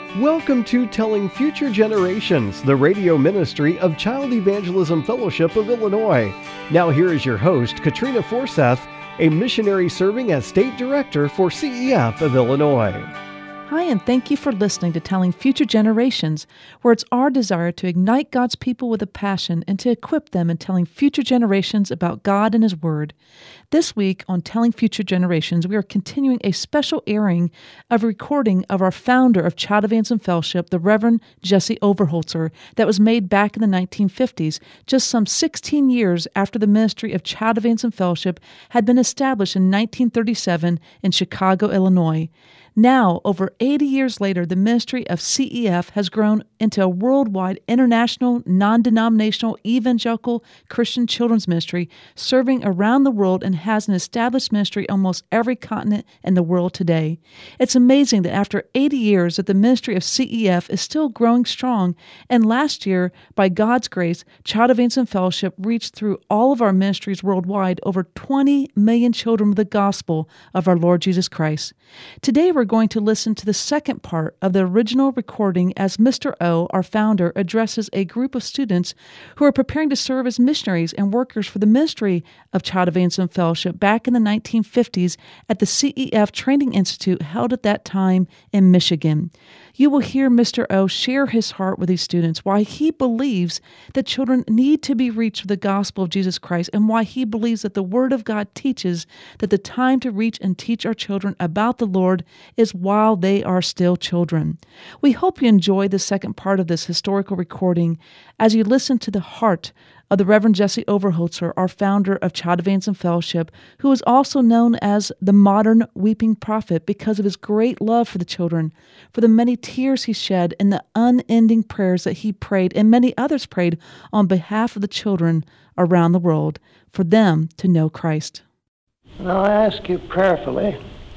Welcome to Telling Future Generations, the radio ministry of Child Evangelism Fellowship of Illinois. Now here is your host, Katrina Forseth, a missionary serving as State Director for CEF of Illinois. Hi, and thank you for listening to Telling Future Generations, where it's our desire to ignite God's people with a passion and to equip them in telling future generations about God and His Word. This week on Telling Future Generations, we are continuing a special airing of a recording of our founder of Child Evangelism Fellowship, the Reverend Jesse Overholzer, that was made back in the 1950s, just some 16 years after the ministry of Child Evangelism Fellowship had been established in 1937 in Chicago, Illinois. Now, over 80 years later, the ministry of CEF has grown into a worldwide, international, non-denominational, evangelical Christian children's ministry, serving around the world and has an established ministry on almost every continent in the world today. It's amazing that after 80 years that the ministry of CEF is still growing strong, and last year, by God's grace, Child Evangelism Fellowship reached through all of our ministries worldwide over 20 million children with the gospel of our Lord Jesus Christ. Today, we're going to listen to the second part of the original recording as Mr. O, our founder, addresses a group of students who are preparing to serve as missionaries and workers for the ministry of Child Evangelism Fellowship back in the 1950s at the CEF Training Institute held at that time in Michigan. You will hear Mr. O share his heart with these students, why he believes that children need to be reached with the gospel of Jesus Christ, and why he believes that the Word of God teaches that the time to reach and teach our children about the Lord is while they are still children. We hope you enjoy the second part of this historical recording as you listen to the heart of the Reverend Jesse Overholzer, our founder of Child Evangelism Fellowship, who is also known as the modern weeping prophet because of his great love for the children, for the many tears he shed, and the unending prayers that he prayed, and many others prayed on behalf of the children around the world, for them to know Christ. Now I ask you prayerfully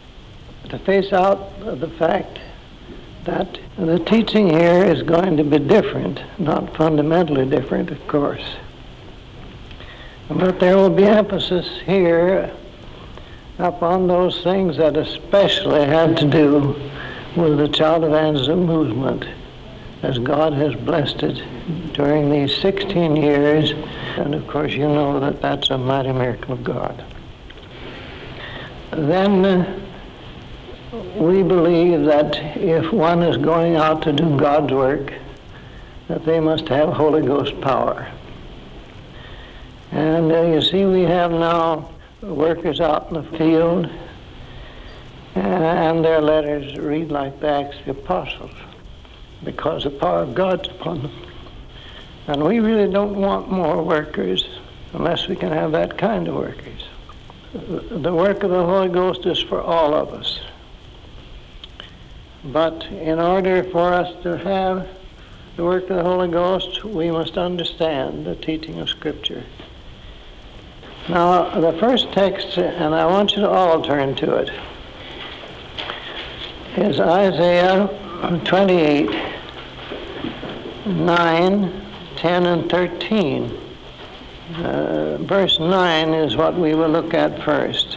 to face out the fact that the teaching here is going to be different, not fundamentally different, of course. But there will be emphasis here upon those things that especially had to do with the child evangelism movement, as God has blessed it during these 16 years. And of course you know that that's a mighty miracle of God. Then we believe that if one is going out to do God's work, that they must have Holy Ghost power. And you see, we have now workers out in the field, and their letters read like the Acts of the Apostles, because the power of God's upon them. And we really don't want more workers unless we can have that kind of workers. The work of the Holy Ghost is for all of us. But in order for us to have the work of the Holy Ghost, we must understand the teaching of Scripture. Now, the first text, and I want you to all turn to it, is Isaiah 28, 9, 10, and 13. Verse 9 is what we will look at first.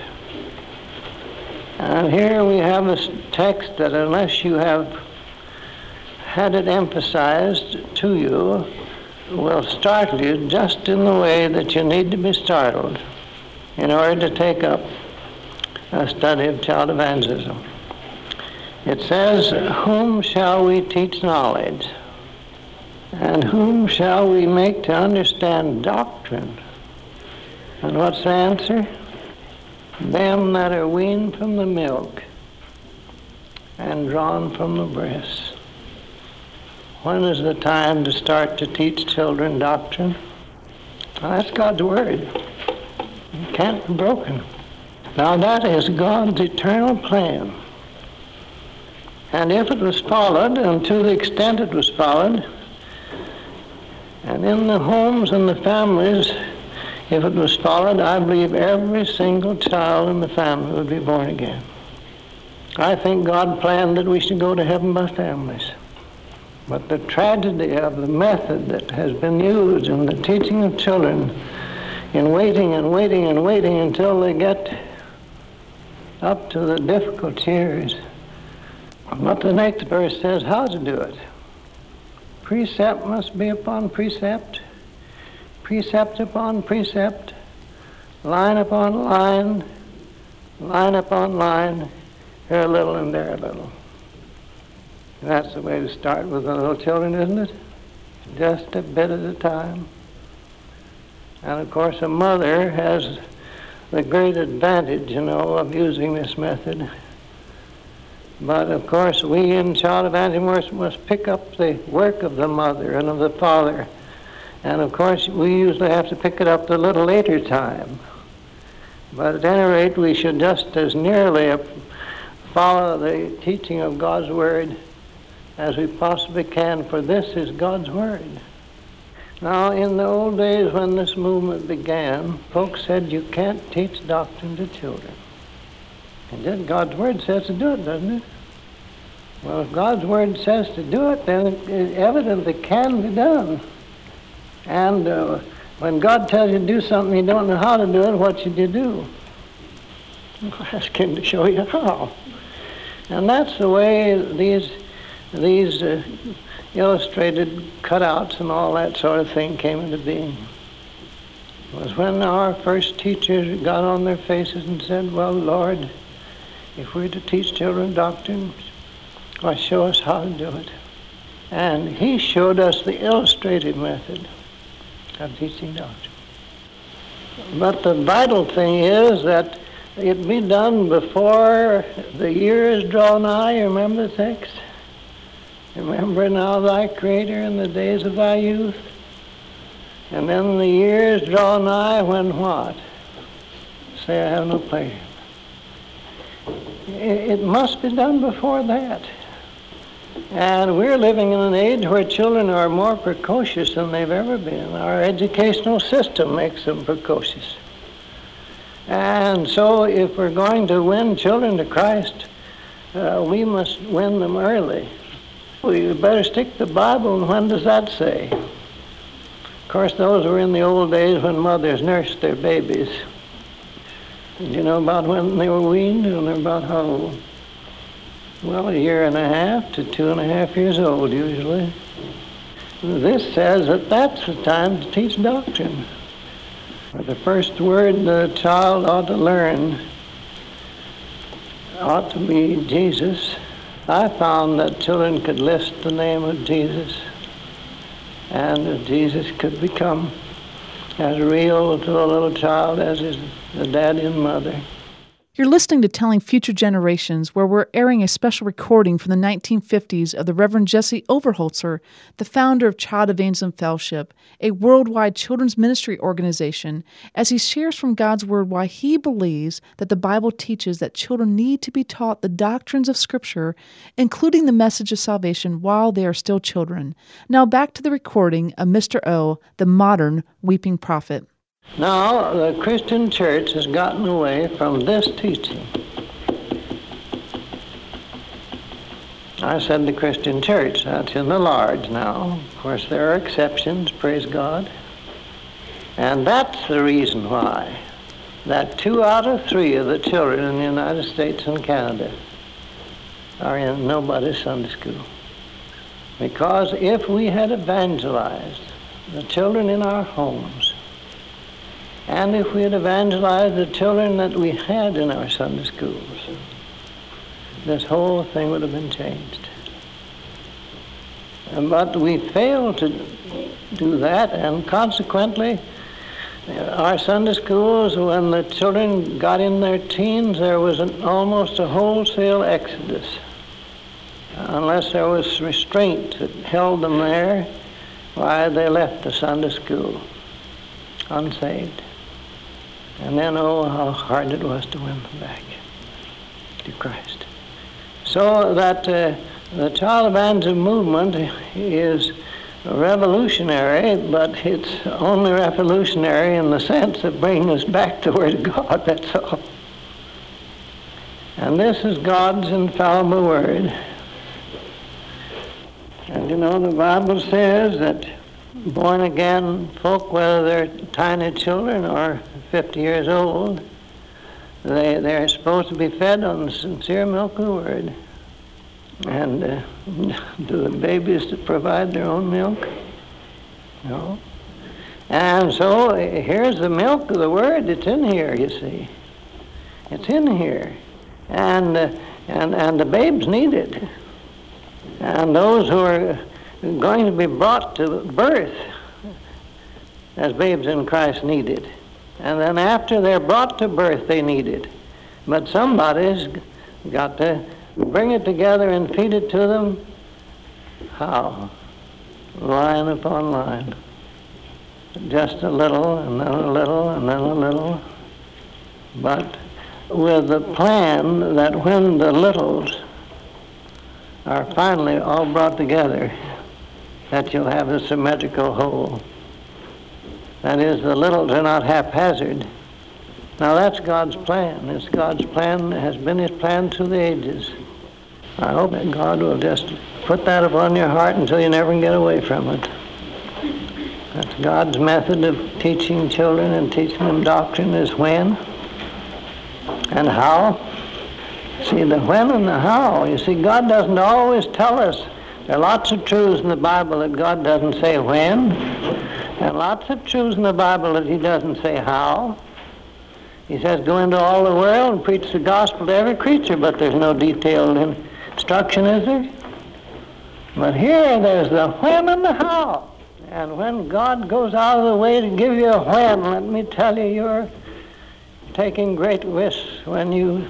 And here we have this text that unless you have had it emphasized to you, will startle you just in the way that you need to be startled in order to take up a study of child evangelism. It says, "Whom shall we teach knowledge? And whom shall we make to understand doctrine?" And what's the answer? "Them that are weaned from the milk and drawn from the breast." When is the time to start to teach children doctrine? Well, that's God's Word. It can't be broken. Now that is God's eternal plan. And if it was followed, and to the extent it was followed, and in the homes and the families, if it was followed, I believe every single child in the family would be born again. I think God planned that we should go to heaven by families. But the tragedy of the method that has been used in the teaching of children in waiting and waiting and waiting until they get up to the difficult years But the next verse says how to do it. Precept must be upon precept, precept upon precept, line upon line, line upon line, here a little and there a little. And that's the way to start with the little children, isn't it? Just a bit at a time. And of course a mother has the great advantage, of using this method. But of course we in child evangelism must pick up the work of the mother and of the father. And of course we usually have to pick it up a little later time. But at any rate we should just as nearly follow the teaching of God's Word as we possibly can, for this is God's Word. Now, in the old days when this movement began, folks said you can't teach doctrine to children. And then God's Word says to do it, doesn't it? Well, if God's Word says to do it, then it evidently can be done. And when God tells you to do something you don't know how to do it, what should you do? Ask Him to show you how. And that's the way these illustrated cutouts and all that sort of thing came into being. It was when our first teachers got on their faces and said, well, Lord, if we're to teach children doctrine, why, show us how to do it. And He showed us the illustrated method of teaching doctrine. But the vital thing is that it be done before the years draw nigh. You remember the text? Remember now thy Creator in the days of thy youth. And then the years draw nigh when what? Say, I have no pleasure. It must be done before that. And we're living in an age where children are more precocious than they've ever been. Our educational system makes them precocious. And so if we're going to win children to Christ, we must win them early. We better stick to the Bible, and when does that say? Of course, those were in the old days when mothers nursed their babies. And you know about when they were weaned, and they're about how old? Well, 1.5 years to 2.5 years old, usually. This says that that's the time to teach doctrine. The first word the child ought to learn ought to be Jesus. I found that children could list the name of Jesus, and that Jesus could become as real to a little child as is the daddy and mother. You're listening to Telling Future Generations, where we're airing a special recording from the 1950s of the Reverend Jesse Overholzer, the founder of Child Evangelism Fellowship, a worldwide children's ministry organization, as he shares from God's Word why he believes that the Bible teaches that children need to be taught the doctrines of Scripture, including the message of salvation, while they are still children. Now back to the recording of Mr. O, the modern weeping prophet. Now, the Christian church has gotten away from this teaching. I said the Christian church, that's in the large now. Of course, there are exceptions, praise God. And that's the reason why that 2 out of 3 of the children in the United States and Canada are in nobody's Sunday school. Because if we had evangelized the children in our homes, and if we had evangelized the children that we had in our Sunday schools, this whole thing would have been changed. But we failed to do that, and consequently, our Sunday schools, when the children got in their teens, there was almost a wholesale exodus. Unless there was restraint that held them there, why, they left the Sunday school unsaved. And then, oh, how hard it was to win them back to Christ. So that the child evangelism movement is revolutionary, but it's only revolutionary in the sense of bringing us back to the Word of God, that's all. And this is God's infallible Word. And you know, the Bible says that born-again folk, whether they're tiny children or 50 years old, they're supposed to be fed on the sincere milk of the Word. And do the babies provide their own milk? No. And so here's the milk of the Word. It's in here, you see. It's in here. And the babes need it. And those who are going to be brought to birth as babes in Christ need it. And then after they're brought to birth, they need it. But somebody's got to bring it together and feed it to them. How? Line upon line. Just a little, and then a little, and then a little. But with the plan that when the littles are finally all brought together, that you'll have a symmetrical whole. That is, the littles are not haphazard. Now that's God's plan. It's God's plan, has been His plan through the ages. I hope that God will just put that upon your heart until you never get away from it. That's God's method of teaching children and teaching them doctrine, is when and how. See, the when and the how. You see, God doesn't always tell us. There are lots of truths in the Bible that God doesn't say when, and lots of truths in the Bible that He doesn't say how. He says, go into all the world and preach the gospel to every creature, but there's no detailed instruction, is there? But here there's the when and the how. And when God goes out of the way to give you a when, let me tell you, you're taking great risks when you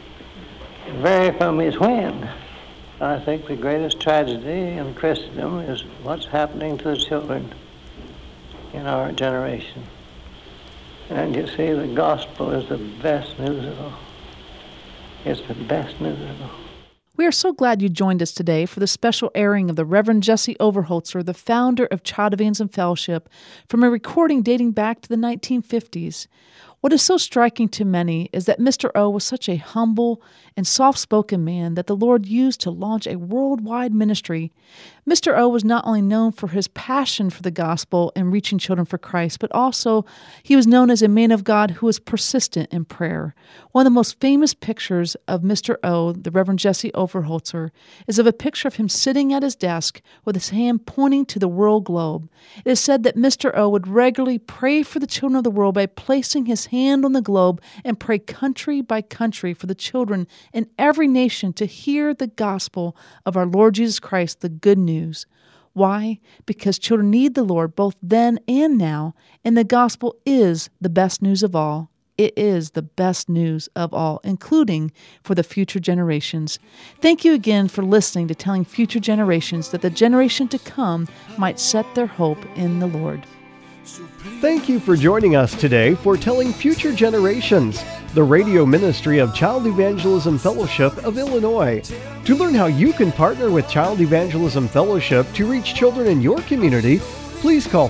vary from His when. I think the greatest tragedy in Christendom is what's happening to the children in our generation. And you see, the gospel is the best news of all. It's the best news of all. We are so glad you joined us today for the special airing of the Reverend Jesse Overholzer, the founder of Child Evangelism Fellowship, from a recording dating back to the 1950s. What is so striking to many is that Mr. O was such a humble and soft-spoken man that the Lord used to launch a worldwide ministry. Mr. O was not only known for his passion for the gospel and reaching children for Christ, but also he was known as a man of God who was persistent in prayer. One of the most famous pictures of Mr. O, the Reverend Jesse Overholzer, is of a picture of him sitting at his desk with his hand pointing to the world globe. It is said that Mr. O would regularly pray for the children of the world by placing his hand on the globe and pray country by country for the children in every nation to hear the gospel of our Lord Jesus Christ, the good news. Why? Because children need the Lord both then and now, and the gospel is the best news of all. It is the best news of all, including for the future generations. Thank you again for listening to Telling Future Generations that the generation to come might set their hope in the Lord. Thank you for joining us today for Telling Future Generations, the radio ministry of Child Evangelism Fellowship of Illinois. To learn how you can partner with Child Evangelism Fellowship to reach children in your community, please call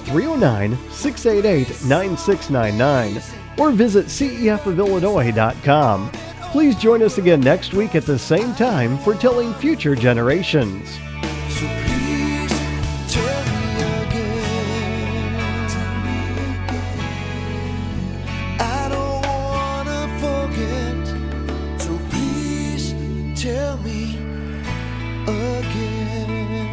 309-688-9699 or visit cefofillinois.com. Please join us again next week at the same time for Telling Future Generations. So please tell me again. I don't wanna forget. So please tell me again.